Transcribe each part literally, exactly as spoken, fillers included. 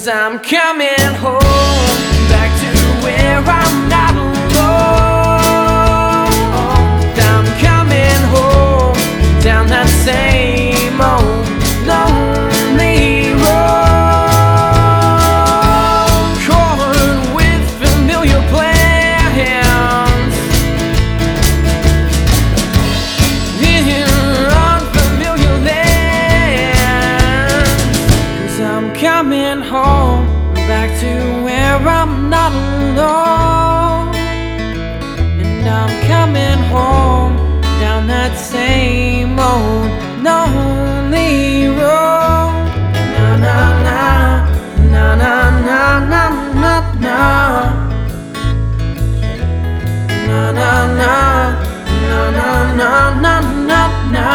'Cause I'm coming home, back to where I'm not alone. I'm coming home, down that same old lonely road, covered with familiar plans in unfamiliar lands. 'Cause I'm coming home, back to where I'm not alone. And I'm coming home, down that same old lonely road. Na na na, na na na na na na, na na na, na na na na na na.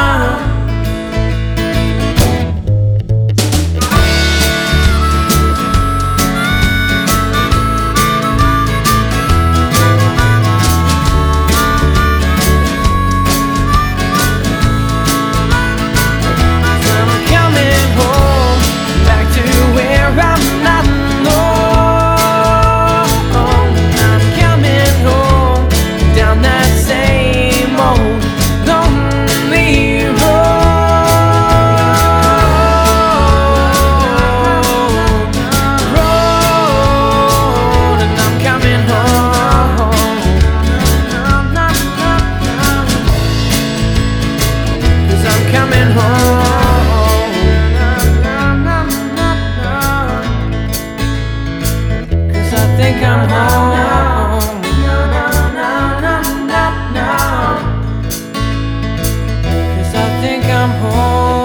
Coming home, 'cause I think I'm home. 'Cause I think I'm home.